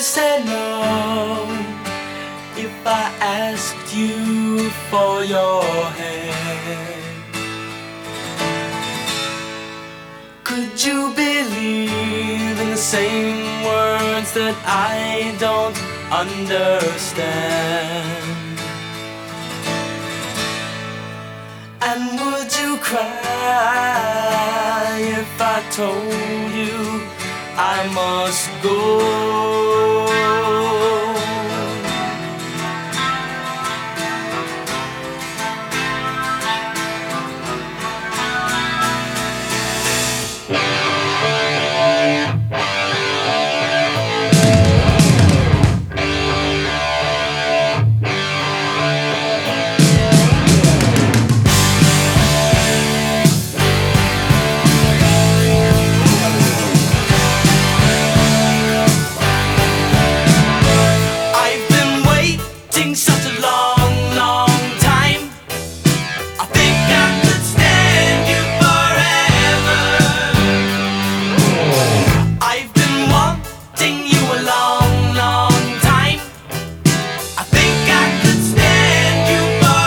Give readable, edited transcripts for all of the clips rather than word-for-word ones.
say no if I asked you for your hand? Could you believe in the same words that I don't understand? And would you cry if I told you I must go? Such a long, long time. I think I could stand you forever. I've been wanting you a long, long time. I think I could stand you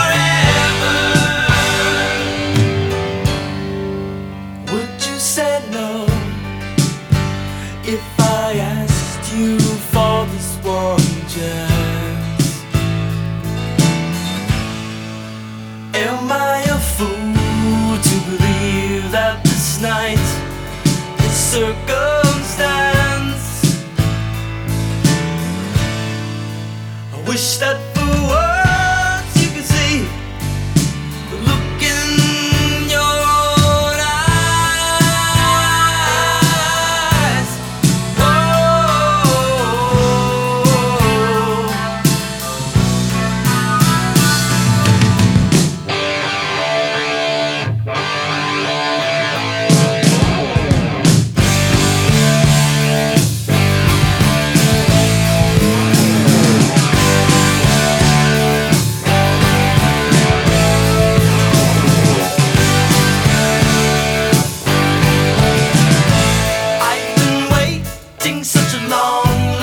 forever. Would you say no if I asked you for this one chance? Am I a fool to believe that this night is circumstance? I wish that for once you could see the look in your own eyes. Such a long